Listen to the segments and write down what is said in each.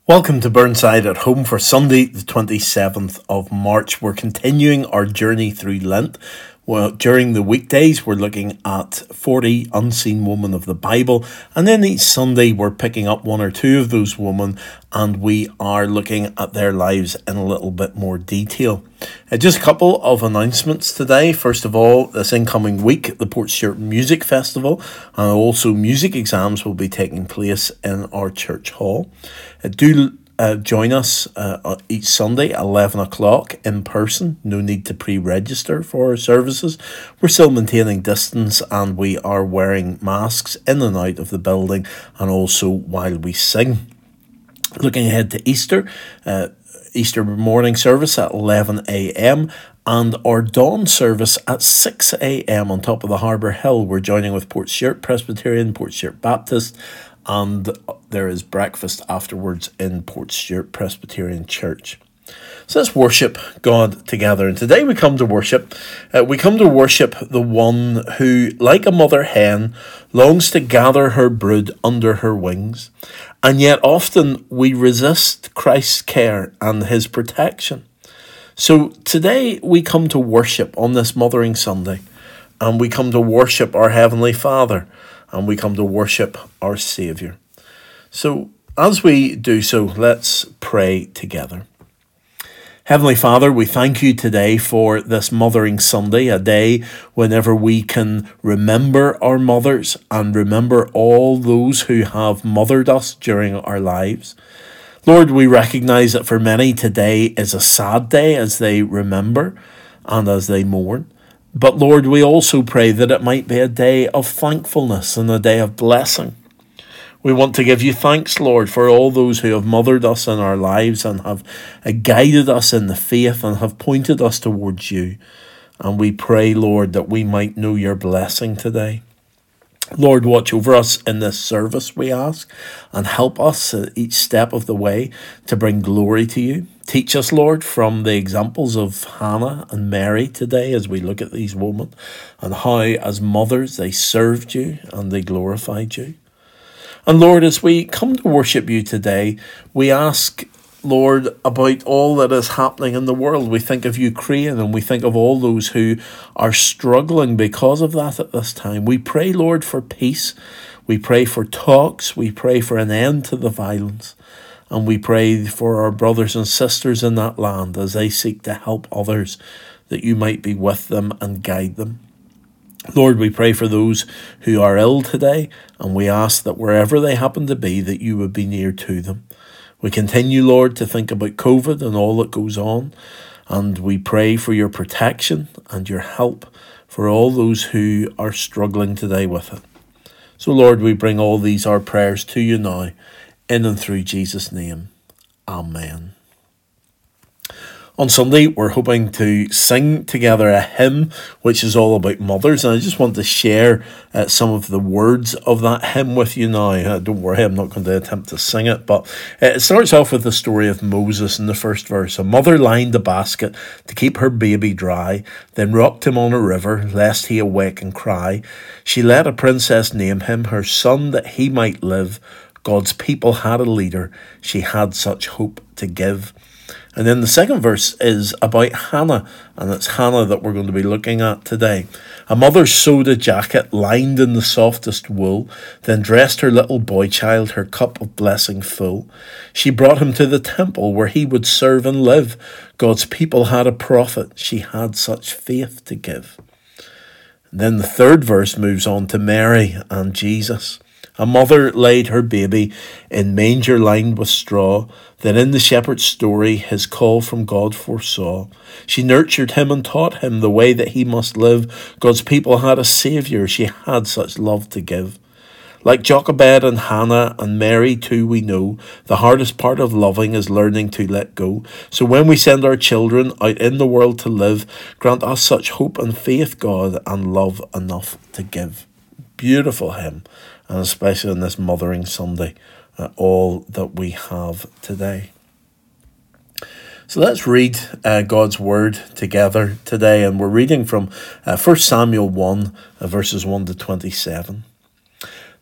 Welcome to Burnside at Home for Sunday, the 27th of March. We're continuing our journey through Lent. Well, during the weekdays, we're looking at 40 unseen women of the Bible. And then each Sunday, we're picking up one or two of those women and we are looking at their lives in a little bit more detail. Just a couple of announcements today. First of all, this incoming week, the Portstewart Music Festival and also music exams will be taking place in our church hall. Join us each Sunday at 11 o'clock in person. No need to pre-register for our services. We're still maintaining distance and we are wearing masks in and out of the building and also while we sing. Looking ahead to Easter, Easter morning service at 11 a.m. and our dawn service at 6 a.m. on top of the Harbour Hill. We're joining with Portstewart Presbyterian, Portstewart Baptist, and there is breakfast afterwards in Portstewart Presbyterian Church. So let's worship God together. And today we come to worship. The one who, like a mother hen, longs to gather her brood under her wings. And yet often we resist Christ's care and his protection. So today we come to worship on this Mothering Sunday. And we come to worship our Heavenly Father. And we come to worship our Saviour. So as we do so, let's pray together. Heavenly Father, we thank you today for this Mothering Sunday, a day whenever we can remember our mothers and remember all those who have mothered us during our lives. Lord, we recognise that for many today is a sad day as they remember and as they mourn. But Lord, we also pray that it might be a day of thankfulness and a day of blessing. We want to give you thanks, Lord, for all those who have mothered us in our lives and have guided us in the faith and have pointed us towards you. And we pray, Lord, that we might know your blessing today. Lord, watch over us in this service, we ask, and help us at each step of the way to bring glory to you. Teach us, Lord, from the examples of Hannah and Mary today as we look at these women and how, as mothers, they served you and they glorified you. And Lord, as we come to worship you today, we ask, Lord, about all that is happening in the world. We think of Ukraine and we think of all those who are struggling because of that at this time. We pray, Lord, for peace. We pray for talks. We pray for an end to the violence. And we pray for our brothers and sisters in that land as they seek to help others, that you might be with them and guide them. Lord, we pray for those who are ill today, and we ask that wherever they happen to be, that you would be near to them. We continue, Lord, to think about COVID and all that goes on, and we pray for your protection and your help for all those who are struggling today with it. So, Lord, we bring all these our prayers to you now, in and through Jesus' name. Amen. On Sunday, we're hoping to sing together a hymn which is all about mothers, and I just want to share some of the words of that hymn with you now. Don't worry, I'm not going to attempt to sing it, but it starts off with the story of Moses in the first verse. A mother lined a basket to keep her baby dry, then rocked him on a river, lest he awake and cry. She let a princess name him, her son, that he might live. God's people had a leader, she had such hope to give. And then the second verse is about Hannah, and it's Hannah that we're going to be looking at today. A mother sewed a jacket lined in the softest wool, then dressed her little boy child, her cup of blessing full. She brought him to the temple where he would serve and live. God's people had a prophet, she had such faith to give. And then the third verse moves on to Mary and Jesus. A mother laid her baby in manger lined with straw, then in the shepherd's story his call from God foresaw. She nurtured him and taught him the way that he must live. God's people had a saviour, she had such love to give. Like Jochebed and Hannah and Mary too, we know the hardest part of loving is learning to let go. So when we send our children out in the world to live, grant us such hope and faith, God, and love enough to give. Beautiful hymn, and especially on this Mothering Sunday, all that we have today. So let's read God's Word together today, and we're reading from 1 Samuel 1, verses 1 to 27.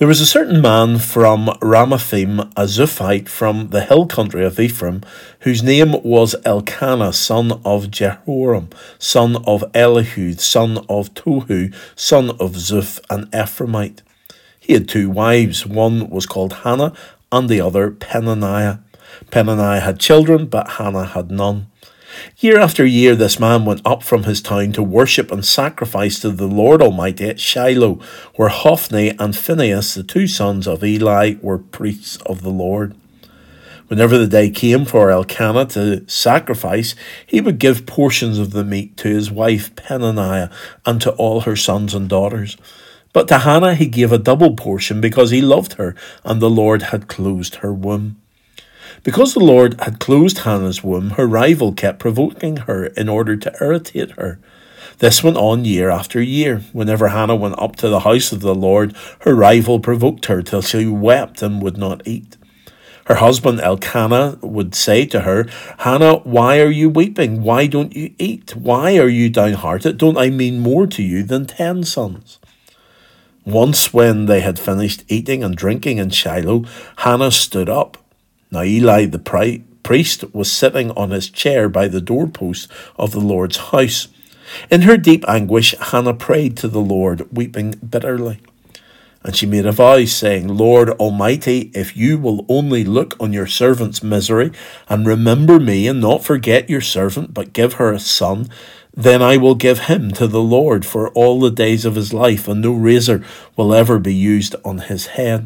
There was a certain man from Ramathaim, a Zuphite from the hill country of Ephraim, whose name was Elkanah, son of Jehoram, son of Elihu, son of Tohu, son of Zuph, an Ephraimite. He had 2 wives. One was called Hannah, and the other Peninnah. Peninnah had children, but Hannah had none. Year after year this man went up from his town to worship and sacrifice to the Lord Almighty at Shiloh, where Hophni and Phinehas, the 2 sons of Eli, were priests of the Lord. Whenever the day came for Elkanah to sacrifice, he would give portions of the meat to his wife Peninnah and to all her sons and daughters. But to Hannah he gave a double portion because he loved her, and the Lord had closed her womb. Because the Lord had closed Hannah's womb, her rival kept provoking her in order to irritate her. This went on year after year. Whenever Hannah went up to the house of the Lord, her rival provoked her till she wept and would not eat. Her husband Elkanah would say to her, "Hannah, why are you weeping? Why don't you eat? Why are you downhearted? Don't I mean more to you than 10 sons?" Once when they had finished eating and drinking in Shiloh, Hannah stood up. Now Eli the priest was sitting on his chair by the doorpost of the Lord's house. In her deep anguish, Hannah prayed to the Lord, weeping bitterly. And she made a vow, saying, "Lord Almighty, if you will only look on your servant's misery and remember me and not forget your servant, but give her a son, then I will give him to the Lord for all the days of his life, and no razor will ever be used on his head."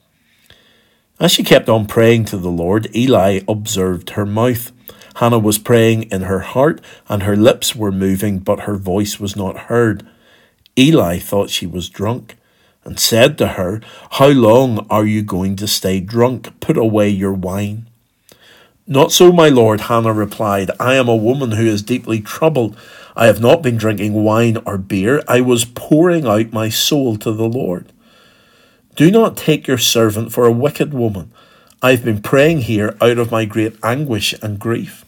As she kept on praying to the Lord, Eli observed her mouth. Hannah was praying in her heart, and her lips were moving, but her voice was not heard. Eli thought she was drunk, and said to her, "How long are you going to stay drunk? Put away your wine." "Not so, my lord," Hannah replied. "I am a woman who is deeply troubled. I have not been drinking wine or beer. I was pouring out my soul to the Lord. Do not take your servant for a wicked woman. I have been praying here out of my great anguish and grief."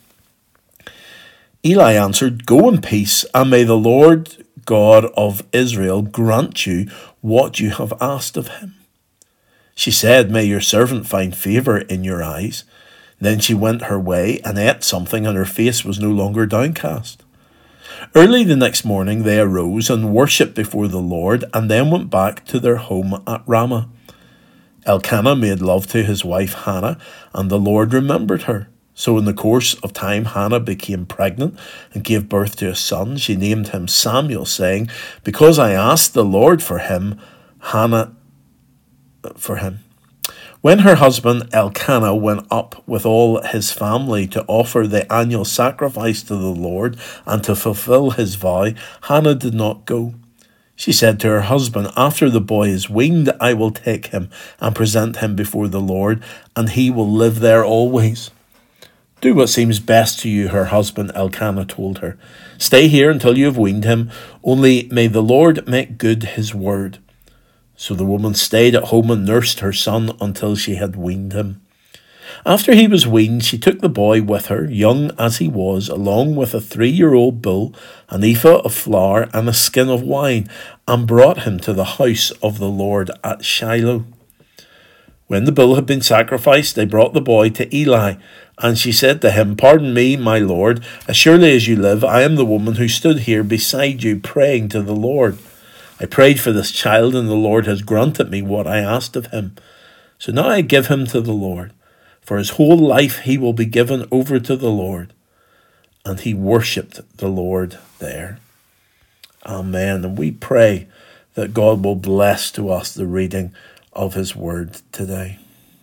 Eli answered, "Go in peace, and may the Lord God of Israel grant you what you have asked of him." She said, "May your servant find favour in your eyes." Then she went her way and ate something, and her face was no longer downcast. Early the next morning they arose and worshipped before the Lord, and then went back to their home at Ramah. Elkanah made love to his wife Hannah, and the Lord remembered her. So in the course of time Hannah became pregnant and gave birth to a son. She named him Samuel, saying, "Because I asked the Lord for him." When her husband Elkanah went up with all his family to offer the annual sacrifice to the Lord and to fulfill his vow, Hannah did not go. She said to her husband, "After the boy is weaned, I will take him and present him before the Lord, and he will live there always." "Do what seems best to you," her husband Elkanah told her. "Stay here until you have weaned him, only may the Lord make good his word." So the woman stayed at home and nursed her son until she had weaned him. After he was weaned, she took the boy with her, young as he was, along with a 3-year-old bull, an ephah of flour, and a skin of wine, and brought him to the house of the Lord at Shiloh. When the bull had been sacrificed, they brought the boy to Eli, and she said to him, "Pardon me, my lord, as surely as you live, I am the woman who stood here beside you praying to the Lord. I prayed for this child, and the Lord has granted me what I asked of him. So now I give him to the Lord. For his whole life he will be given over to the Lord." And he worshipped the Lord there. Amen. And we pray that God will bless to us the reading of his word today.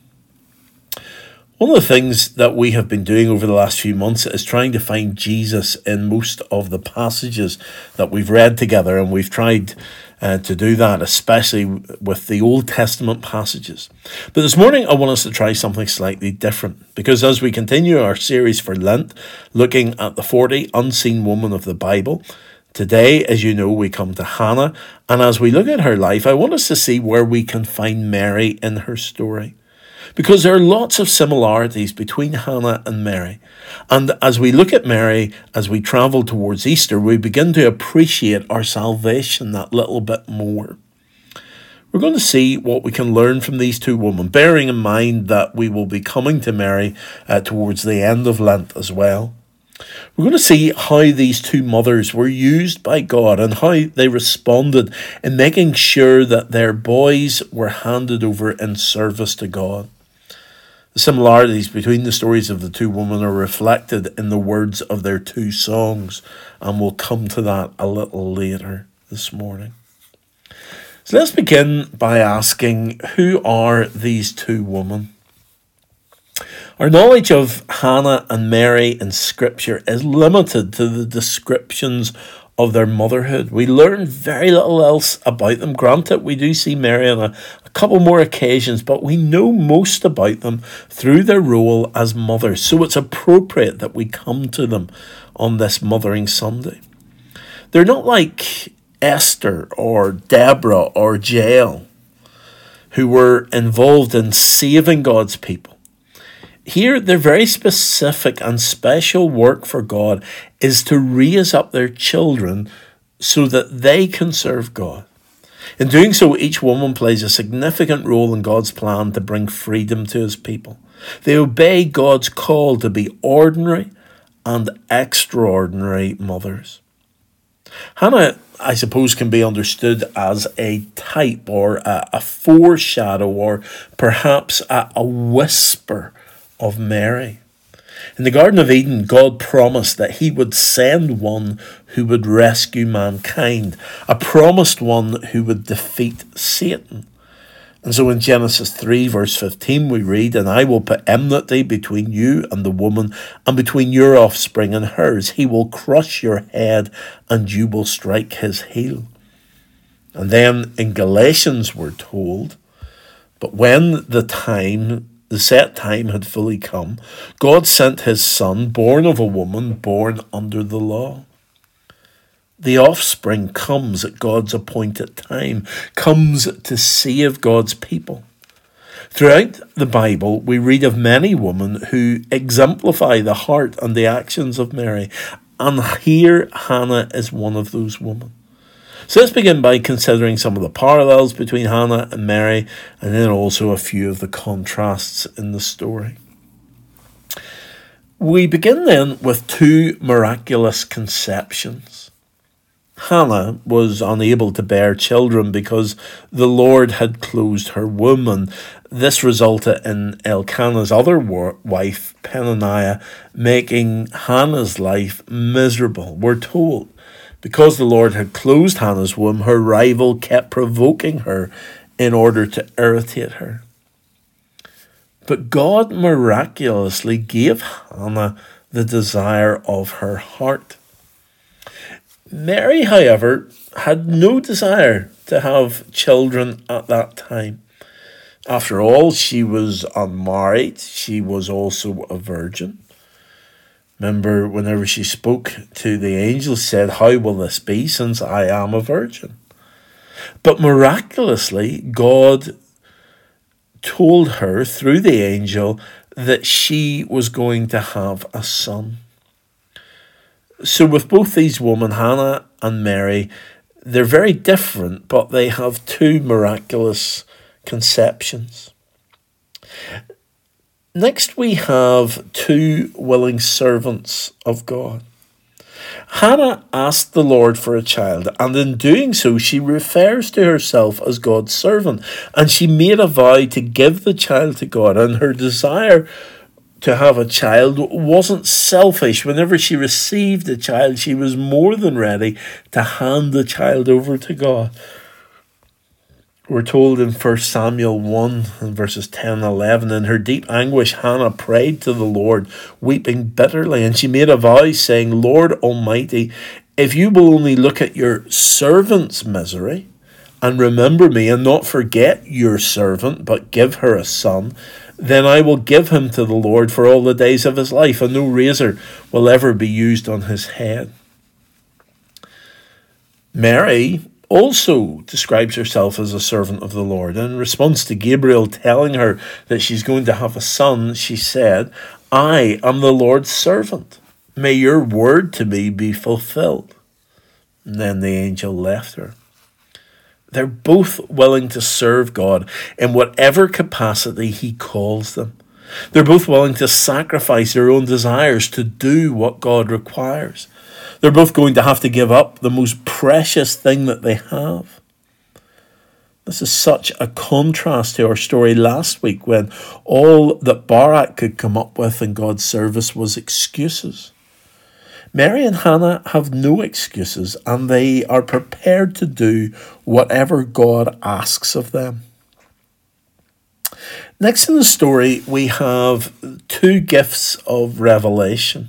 One of the things that we have been doing over the last few months is trying to find Jesus in most of the passages that we've read together, and we've tried to do that, especially with the Old Testament passages. But this morning I want us to try something slightly different, because as we continue our series for Lent, looking at the 40 unseen women of the Bible, today, as you know, we come to Hannah, and as we look at her life, I want us to see where we can find Mary in her story. Because there are lots of similarities between Hannah and Mary. And as we look at Mary, as we travel towards Easter, we begin to appreciate our salvation that little bit more. We're going to see what we can learn from these two women, bearing in mind that we will be coming to Mary towards the end of Lent as well. We're going to see how these two mothers were used by God and how they responded in making sure that their boys were handed over in service to God. The similarities between the stories of the two women are reflected in the words of their two songs, and we'll come to that a little later this morning. So let's begin by asking, who are these two women? Our knowledge of Hannah and Mary in Scripture is limited to the descriptions of their motherhood. We learn very little else about them. Granted, we do see Mary on a couple more occasions, but we know most about them through their role as mothers. So it's appropriate that we come to them on this Mothering Sunday. They're not like Esther or Deborah or Jael, who were involved in saving God's people. Here, their very specific and special work for God is to raise up their children so that they can serve God. In doing so, each woman plays a significant role in God's plan to bring freedom to his people. They obey God's call to be ordinary and extraordinary mothers. Hannah, I suppose, can be understood as a type or a foreshadow or perhaps a whisper of Mary. In the Garden of Eden, God promised that he would send one who would rescue mankind, a promised one who would defeat Satan. And so in Genesis 3 verse 15 we read, "And I will put enmity between you and the woman, and between your offspring and hers. He will crush your head, and you will strike his heel." And then in Galatians we're told, "But when the set time had fully come, God sent his Son, born of a woman, born under the law." The offspring comes at God's appointed time, comes to save God's people. Throughout the Bible, we read of many women who exemplify the heart and the actions of Mary, and here Hannah is one of those women. So let's begin by considering some of the parallels between Hannah and Mary, and then also a few of the contrasts in the story. We begin then with two miraculous conceptions. Hannah was unable to bear children because the Lord had closed her womb, and this resulted in Elkanah's other wife, Peninnah, making Hannah's life miserable. We're told, because the Lord had closed Hannah's womb, her rival kept provoking her in order to irritate her. But God miraculously gave Hannah the desire of her heart. Mary, however, had no desire to have children at that time. After all, she was unmarried. She was also a virgin. Remember, whenever she spoke to the angel, said, "How will this be, since I am a virgin?" But miraculously, God told her through the angel that she was going to have a son. So with both these women, Hannah and Mary, they're very different, but they have two miraculous conceptions. Next, we have two willing servants of God. Hannah asked the Lord for a child, and in doing so, she refers to herself as God's servant, and she made a vow to give the child to God, and her desire to have a child wasn't selfish. Whenever she received a child, she was more than ready to hand the child over to God. We're told in 1 Samuel 1 and verses 10 and 11, "In her deep anguish, Hannah prayed to the Lord, weeping bitterly, and she made a vow, saying, 'Lord Almighty, if you will only look at your servant's misery and remember me and not forget your servant, but give her a son, then I will give him to the Lord for all the days of his life, and no razor will ever be used on his head.'" Mary also describes herself as a servant of the Lord. In response to Gabriel telling her that she's going to have a son, she said, "I am the Lord's servant. May your word to me be fulfilled." And then the angel left her. They're both willing to serve God in whatever capacity He calls them. They're both willing to sacrifice their own desires to do what God requires. They're both going to have to give up the most precious thing that they have. This is such a contrast to our story last week, when all that Barak could come up with in God's service was excuses. Mary and Hannah have no excuses, and they are prepared to do whatever God asks of them. Next in the story, we have two gifts of revelation.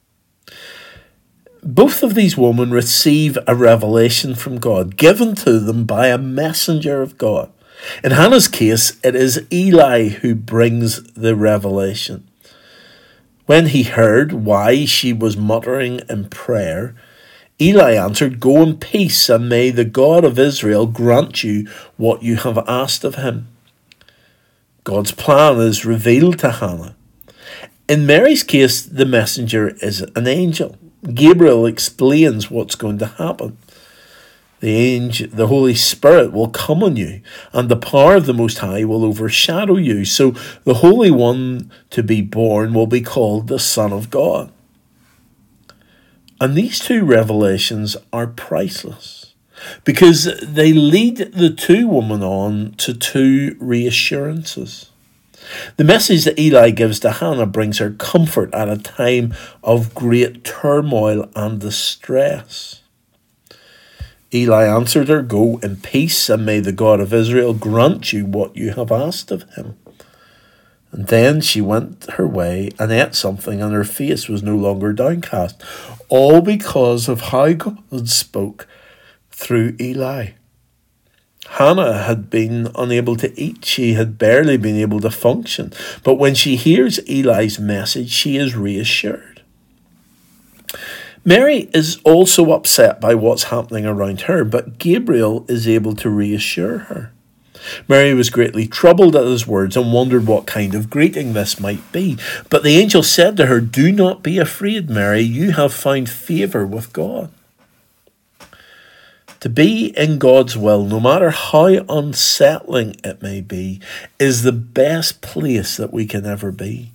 Both of these women receive a revelation from God, given to them by a messenger of God. In Hannah's case, it is Eli who brings the revelation. When he heard why she was muttering in prayer, Eli answered, "Go in peace, and may the God of Israel grant you what you have asked of him." God's plan is revealed to Hannah. In Mary's case, the messenger is an angel. Gabriel explains what's going to happen. The Holy Spirit will come on you, and the power of the Most High will overshadow you. So the Holy One to be born will be called the Son of God. And these two revelations are priceless, because they lead the two women on to two reassurances. The message that Eli gives to Hannah brings her comfort at a time of great turmoil and distress. Eli answered her, "Go in peace, and may the God of Israel grant you what you have asked of him." And then she went her way and ate something, and her face was no longer downcast, all because of how God spoke through Eli. Hannah had been unable to eat. She had barely been able to function. But when she hears Eli's message, she is reassured. Mary is also upset by what's happening around her, but Gabriel is able to reassure her. Mary was greatly troubled at his words and wondered what kind of greeting this might be. But the angel said to her, "Do not be afraid, Mary. You have found favour with God." To be in God's will, no matter how unsettling it may be, is the best place that we can ever be.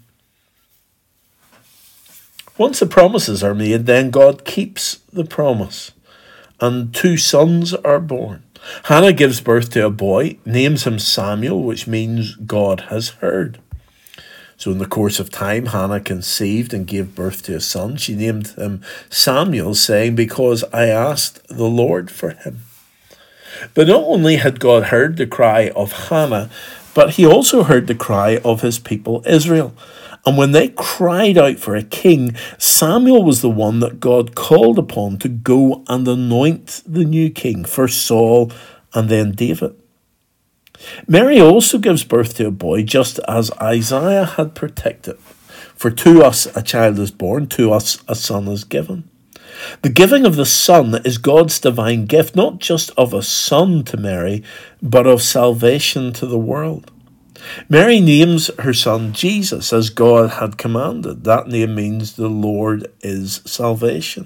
Once the promises are made, then God keeps the promise, and two sons are born. Hannah gives birth to a boy, names him Samuel, which means God has heard. So in the course of time, Hannah conceived and gave birth to a son. She named him Samuel, saying, "Because I asked the Lord for him." But not only had God heard the cry of Hannah, but he also heard the cry of his people Israel. And when they cried out for a king, Samuel was the one that God called upon to go and anoint the new king, first Saul and then David. Mary also gives birth to a boy, just as Isaiah had predicted. For to us a child is born, to us a son is given. The giving of the Son is God's divine gift, not just of a son to Mary, but of salvation to the world. Mary names her son Jesus, as God had commanded. That name means the Lord is salvation.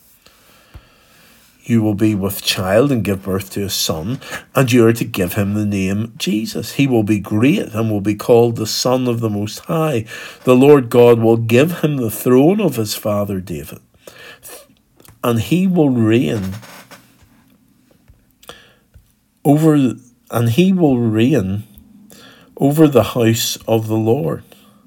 You will be with child and give birth to a son, and you are to give him the name Jesus. He will be great and will be called the Son of the Most High. The Lord God will give him the throne of his father David, and he will reign over the house of the Lord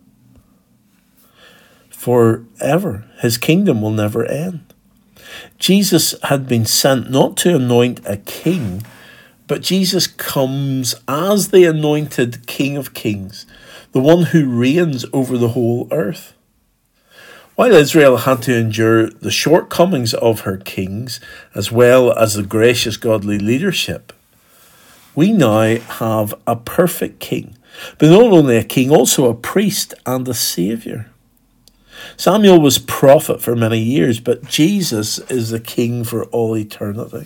forever. His kingdom will never end. Jesus had been sent not to anoint a king, but Jesus comes as the anointed King of Kings, the one who reigns over the whole earth. While Israel had to endure the shortcomings of her kings, as well as the gracious godly leadership, we now have a perfect king, but not only a king, also a priest and a saviour. Samuel was prophet for many years, but Jesus is the king for all eternity.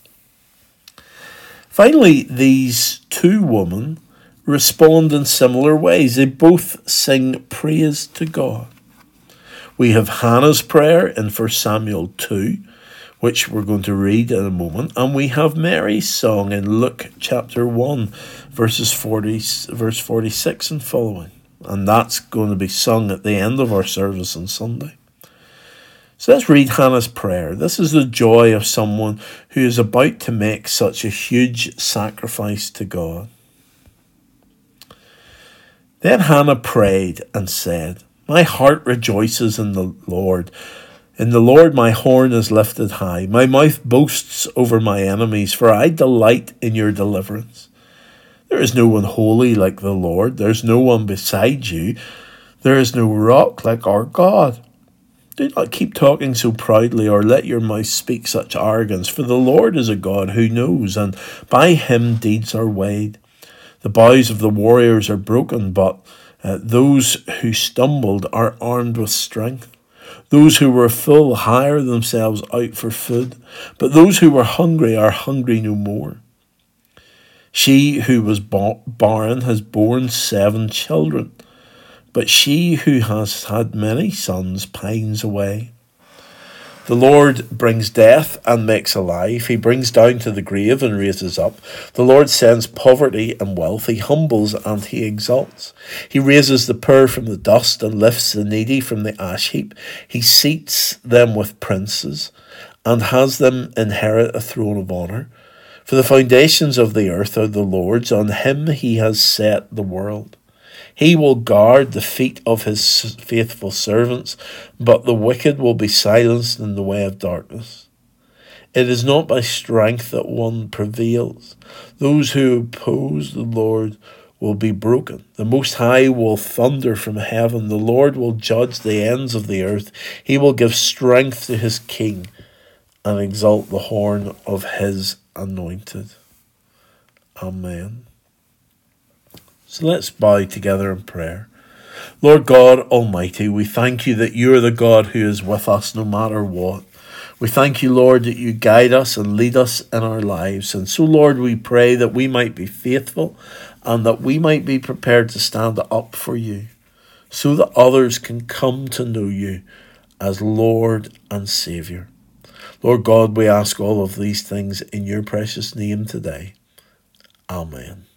Finally, these two women respond in similar ways. They both sing praise to God. We have Hannah's prayer in 1 Samuel 2, which we're going to read in a moment. And we have Mary's song in Luke chapter 1, verse 46 and following. And that's going to be sung at the end of our service on Sunday. So let's read Hannah's prayer. This is the joy of someone who is about to make such a huge sacrifice to God. Then Hannah prayed and said, "My heart rejoices in the Lord. In the Lord my horn is lifted high. My mouth boasts over my enemies, for I delight in your deliverance. There is no one holy like the Lord. There is no one beside you. There is no rock like our God. Do not keep talking so proudly, or let your mouth speak such arrogance, for the Lord is a God who knows, and by him deeds are weighed. The bows of the warriors are broken, but those who stumbled are armed with strength. Those who were full hire themselves out for food, but those who were hungry are hungry no more. She who was barren has borne 7 children, but she who has had many sons pines away. The Lord brings death and makes alive. He brings down to the grave and raises up. The Lord sends poverty and wealth. He humbles and he exalts. He raises the poor from the dust and lifts the needy from the ash heap. He seats them with princes and has them inherit a throne of honour. For the foundations of the earth are the Lord's. On him he has set the world. He will guard the feet of his faithful servants, but the wicked will be silenced in the way of darkness. It is not by strength that one prevails. Those who oppose the Lord will be broken. The Most High will thunder from heaven. The Lord will judge the ends of the earth. He will give strength to his king and exalt the horn of his anointed. Amen. So let's bow together in prayer. Lord God Almighty, we thank you that you are the God who is with us no matter what. We thank you, Lord, that you guide us and lead us in our lives. And so, Lord, we pray that we might be faithful and that we might be prepared to stand up for you so that others can come to know you as Lord and Saviour. Lord God, we ask all of these things in your precious name today. Amen.